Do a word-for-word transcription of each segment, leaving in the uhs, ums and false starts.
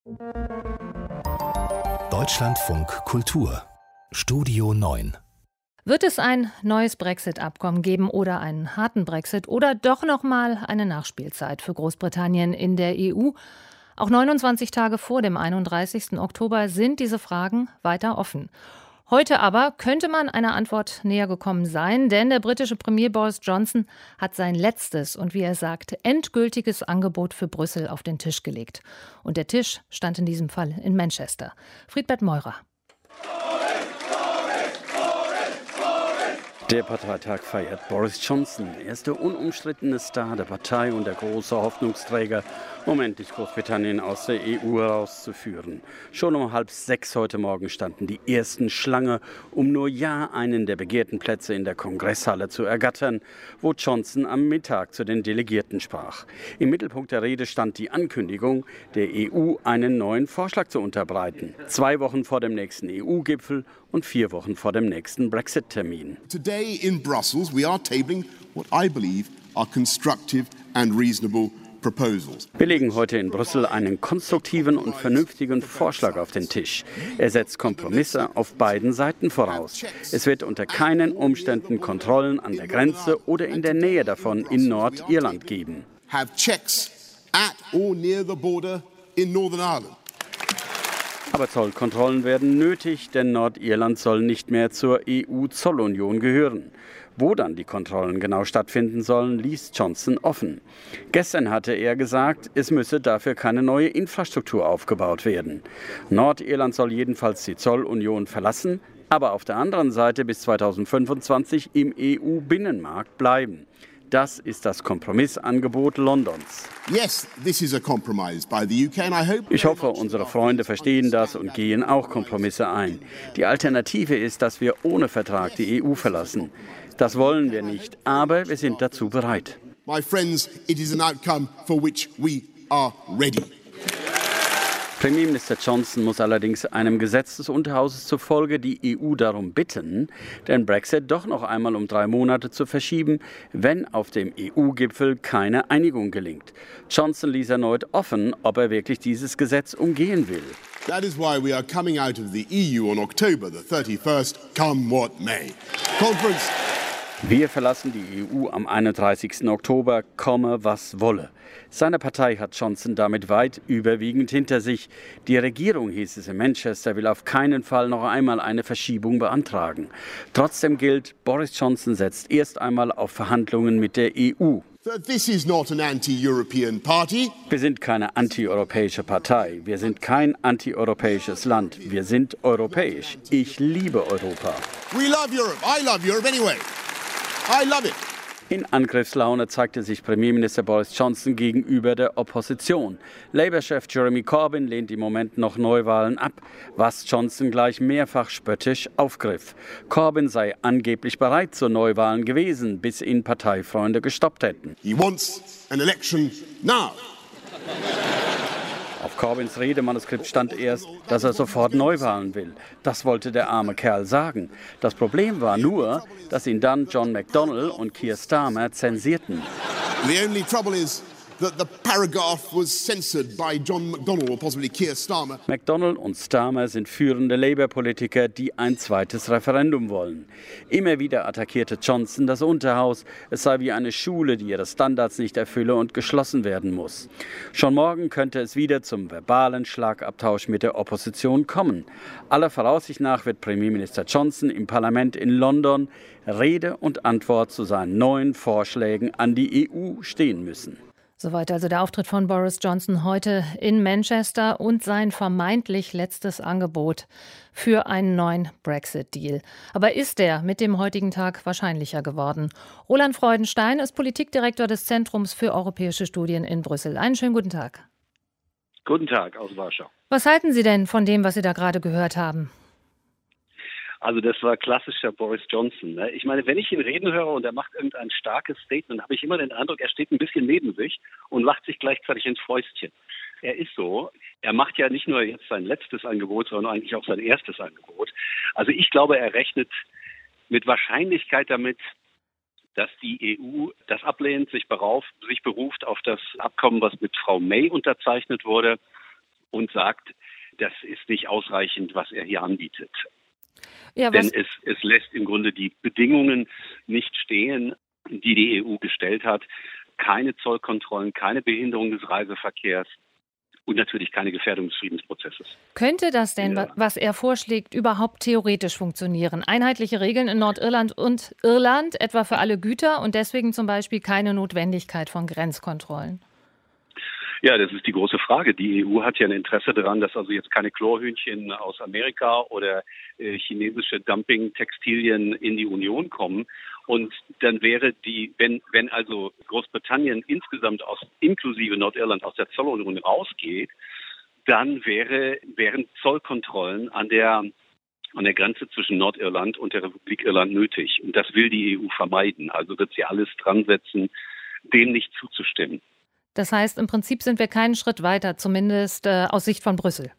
Deutschlandfunk Kultur Studio neun. Wird es ein neues Brexit-Abkommen geben oder einen harten Brexit oder doch noch mal eine Nachspielzeit für Großbritannien in der E U? Auch neunundzwanzig Tage vor dem einunddreißigsten Oktober sind diese Fragen weiter offen. Heute aber könnte man einer Antwort näher gekommen sein, denn der britische Premier Boris Johnson hat sein letztes und, wie er sagt, endgültiges Angebot für Brüssel auf den Tisch gelegt. Und der Tisch stand in diesem Fall in Manchester. Friedbert Meurer. Der Parteitag feiert Boris Johnson. Er ist der unumstrittene Star der Partei und der große Hoffnungsträger, um endlich Großbritannien aus der E U herauszuführen. Schon um halb sechs heute Morgen standen die ersten Schlange, um nur ja einen der begehrten Plätze in der Kongresshalle zu ergattern, wo Johnson am Mittag zu den Delegierten sprach. Im Mittelpunkt der Rede stand die Ankündigung, der E U einen neuen Vorschlag zu unterbreiten. Zwei Wochen vor dem nächsten E U-Gipfel und vier Wochen vor dem nächsten Brexit-Termin. Today in Brussels we are tabling what I believe are constructive and reasonable proposals. Wir legen heute in Brüssel einen konstruktiven und vernünftigen Vorschlag auf den Tisch. Er setzt Kompromisse auf beiden Seiten voraus. Es wird unter keinen Umständen Kontrollen an der Grenze oder in der Nähe davon in Nordirland geben. Have checks at or near the border in Northern Ireland. Aber Zollkontrollen werden nötig, denn Nordirland soll nicht mehr zur E U-Zollunion gehören. Wo dann die Kontrollen genau stattfinden sollen, ließ Johnson offen. Gestern hatte er gesagt, es müsse dafür keine neue Infrastruktur aufgebaut werden. Nordirland soll jedenfalls die Zollunion verlassen, aber auf der anderen Seite bis zweitausendfünfundzwanzig im E U-Binnenmarkt bleiben. Das ist das Kompromissangebot Londons. Ich hoffe, unsere Freunde verstehen das und gehen auch Kompromisse ein. Die Alternative ist, dass wir ohne Vertrag die E U verlassen. Das wollen wir nicht, aber wir sind dazu bereit. My friends, it is an outcome for which we are ready. Premierminister Johnson muss allerdings einem Gesetz des Unterhauses zufolge die E U darum bitten, den Brexit doch noch einmal um drei Monate zu verschieben, wenn auf dem E U-Gipfel keine Einigung gelingt. Johnson ließ erneut offen, ob er wirklich dieses Gesetz umgehen will. That is why we are coming out of the E U on October the thirty-first, come what may. Conference. Wir verlassen die E U am einunddreißigsten Oktober, komme was wolle. Seine Partei hat Johnson damit weit überwiegend hinter sich. Die Regierung, hieß es in Manchester, will auf keinen Fall noch einmal eine Verschiebung beantragen. Trotzdem gilt, Boris Johnson setzt erst einmal auf Verhandlungen mit der E U. This is not an anti-European party. Wir sind keine antieuropäische Partei. Wir sind kein antieuropäisches Land. Wir sind europäisch. Ich liebe Europa. We love Europe. I love Europe anyway. I love it. In Angriffslaune zeigte sich Premierminister Boris Johnson gegenüber der Opposition. Labour-Chef Jeremy Corbyn lehnt im Moment noch Neuwahlen ab, was Johnson gleich mehrfach spöttisch aufgriff. Corbyn sei angeblich bereit zu Neuwahlen gewesen, bis ihn Parteifreunde gestoppt hätten. He wants an election now. Auf Corbyns Redemanuskript stand erst, dass er sofort Neuwahlen will. Das wollte der arme Kerl sagen. Das Problem war nur, dass ihn dann John McDonnell und Keir Starmer zensierten. The only trouble is that the paragraph was censored by John McDonnell or possibly Keir Starmer. McDonnell und Starmer sind führende Labour-Politiker, die ein zweites Referendum wollen. Immer wieder attackierte Johnson das Unterhaus. Es sei wie eine Schule, die ihre Standards nicht erfülle und geschlossen werden muss. Schon morgen könnte es wieder zum verbalen Schlagabtausch mit der Opposition kommen. Aller Voraussicht nach wird Premierminister Johnson im Parlament in London Rede und Antwort zu seinen neuen Vorschlägen an die E U stehen müssen. Soweit also der Auftritt von Boris Johnson heute in Manchester und sein vermeintlich letztes Angebot für einen neuen Brexit-Deal. Aber ist der mit dem heutigen Tag wahrscheinlicher geworden? Roland Freudenstein ist Politikdirektor des Zentrums für europäische Studien in Brüssel. Einen schönen guten Tag. Guten Tag aus Warschau. Was halten Sie denn von dem, was Sie da gerade gehört haben? Also das war klassischer Boris Johnson. Ne? Ich meine, wenn ich ihn reden höre und er macht irgendein starkes Statement, habe ich immer den Eindruck, er steht ein bisschen neben sich und lacht sich gleichzeitig ins Fäustchen. Er ist so. Er macht ja nicht nur jetzt sein letztes Angebot, sondern eigentlich auch sein erstes Angebot. Also ich glaube, er rechnet mit Wahrscheinlichkeit damit, dass die E U das ablehnt, sich beruft, sich beruft auf das Abkommen, was mit Frau May unterzeichnet wurde. und sagt, das ist nicht ausreichend, was er hier anbietet. Ja, Denn es, es lässt im Grunde die Bedingungen nicht stehen, die die E U gestellt hat. Keine Zollkontrollen, keine Behinderung des Reiseverkehrs und natürlich keine Gefährdung des Friedensprozesses. Könnte das denn, Ja. was er vorschlägt, überhaupt theoretisch funktionieren? Einheitliche Regeln in Nordirland und Irland, etwa für alle Güter und deswegen zum Beispiel keine Notwendigkeit von Grenzkontrollen? Ja, das ist die große Frage. Die E U hat ja ein Interesse daran, dass also jetzt keine Chlorhühnchen aus Amerika oder äh, chinesische Dumping-Textilien in die Union kommen. Und dann wäre die, wenn, wenn also Großbritannien insgesamt aus, inklusive Nordirland aus der Zollunion rausgeht, dann wäre, wären Zollkontrollen an der, an der Grenze zwischen Nordirland und der Republik Irland nötig. Und das will die E U vermeiden. Also wird sie alles dran setzen, dem nicht zuzustimmen. Das heißt, im Prinzip sind wir keinen Schritt weiter, zumindest äh, aus Sicht von Brüssel.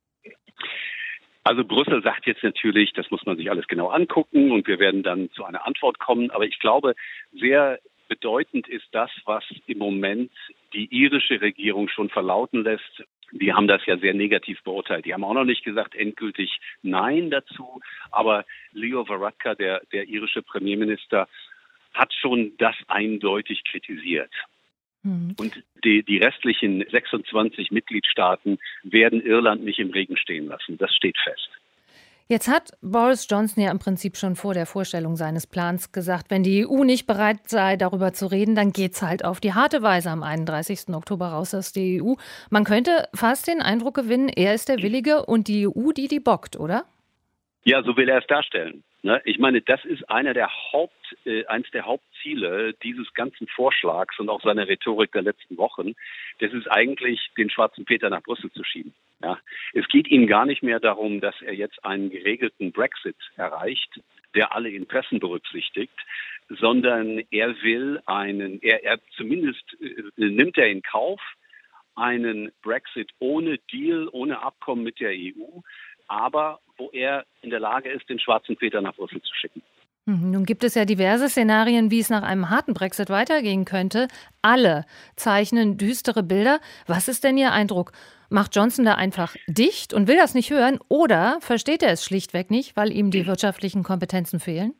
Also Brüssel sagt jetzt natürlich, das muss man sich alles genau angucken und wir werden dann zu einer Antwort kommen. Aber ich glaube, sehr bedeutend ist das, was im Moment die irische Regierung schon verlauten lässt. Die haben das ja sehr negativ beurteilt. Die haben auch noch nicht gesagt endgültig Nein dazu. Aber Leo Varadkar, der, der irische Premierminister, hat schon das eindeutig kritisiert. Und die, die restlichen sechsundzwanzig Mitgliedstaaten werden Irland nicht im Regen stehen lassen. Das steht fest. Jetzt hat Boris Johnson ja im Prinzip schon vor der Vorstellung seines Plans gesagt, wenn die E U nicht bereit sei, darüber zu reden, dann geht's halt auf die harte Weise am einunddreißigsten Oktober raus aus der E U. Man könnte fast den Eindruck gewinnen, er ist der Willige und die E U, die die bockt, oder? Ja, so will er es darstellen. Ne? Ich meine, das ist einer der Haupt, äh, eines der Hauptziele dieses ganzen Vorschlags und auch seiner Rhetorik der letzten Wochen. Das ist eigentlich, den schwarzen Peter nach Brüssel zu schieben. Ja? Es geht ihm gar nicht mehr darum, dass er jetzt einen geregelten Brexit erreicht, der alle Interessen berücksichtigt, sondern er will einen, er, er zumindest äh, nimmt er in Kauf, einen Brexit ohne Deal, ohne Abkommen mit der E U, aber wo er in der Lage ist, den schwarzen Peter nach Brüssel zu schicken. Nun gibt es ja diverse Szenarien, wie es nach einem harten Brexit weitergehen könnte. Alle zeichnen düstere Bilder. Was ist denn Ihr Eindruck? Macht Johnson da einfach dicht und will das nicht hören? Oder versteht er es schlichtweg nicht, weil ihm die wirtschaftlichen Kompetenzen fehlen?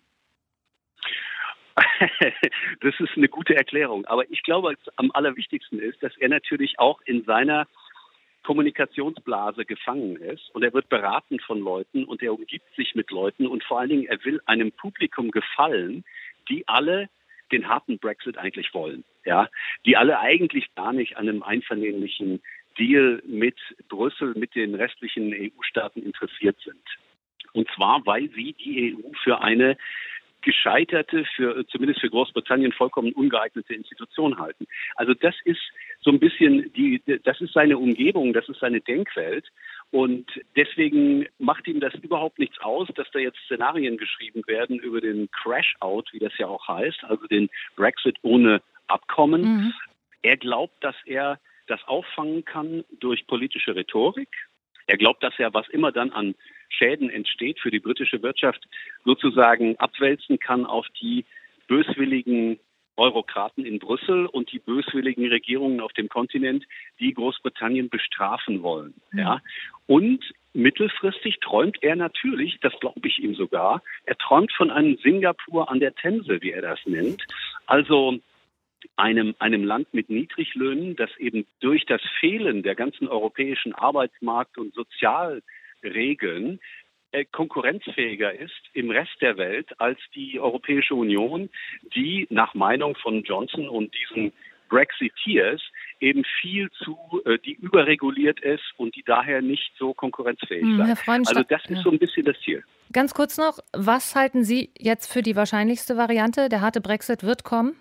Das ist eine gute Erklärung. Aber ich glaube, am allerwichtigsten ist, dass er natürlich auch in seiner Kommunikationsblase gefangen ist und er wird beraten von Leuten und er umgibt sich mit Leuten und vor allen Dingen, er will einem Publikum gefallen, die alle den harten Brexit eigentlich wollen, ja, die alle eigentlich gar nicht an einem einvernehmlichen Deal mit Brüssel, mit den restlichen E U-Staaten interessiert sind. Und zwar, weil sie die E U für eine gescheiterte, für zumindest für Großbritannien vollkommen ungeeignete Institution halten. Also das ist so ein bisschen die, das ist seine Umgebung, das ist seine Denkwelt und deswegen macht ihm das überhaupt nichts aus, dass da jetzt Szenarien geschrieben werden über den Crash-Out, wie das ja auch heißt, also den Brexit ohne Abkommen. Mhm. Er glaubt, dass er das auffangen kann durch politische Rhetorik. Er glaubt, dass er, was immer dann an Schäden entsteht für die britische Wirtschaft, sozusagen abwälzen kann auf die böswilligen Eurokraten in Brüssel und die böswilligen Regierungen auf dem Kontinent, die Großbritannien bestrafen wollen. Mhm. Ja. Und mittelfristig träumt er natürlich, das glaube ich ihm sogar, er träumt von einem Singapur an der Themse, wie er das nennt. Also einem, einem Land mit Niedriglöhnen, das eben durch das Fehlen der ganzen europäischen Arbeitsmarkt- und Sozialregeln äh, konkurrenzfähiger ist im Rest der Welt als die Europäische Union, die nach Meinung von Johnson und diesen Brexiteers eben viel zu, äh, die überreguliert ist und die daher nicht so konkurrenzfähig hm, sei. Also das ist ja so ein bisschen das Ziel. Ganz kurz noch, was halten Sie jetzt für die wahrscheinlichste Variante? Der harte Brexit wird kommen?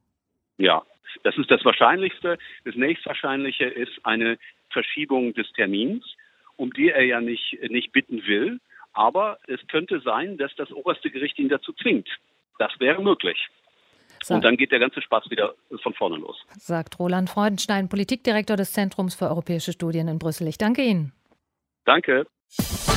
Ja, das ist das Wahrscheinlichste. Das nächstwahrscheinliche ist eine Verschiebung des Termins, um die er ja nicht, nicht bitten will. Aber es könnte sein, dass das oberste Gericht ihn dazu zwingt. Das wäre möglich. So. Und dann geht der ganze Spaß wieder von vorne los. Sagt Roland Freudenstein, Politikdirektor des Zentrums für europäische Studien in Brüssel. Ich danke Ihnen. Danke.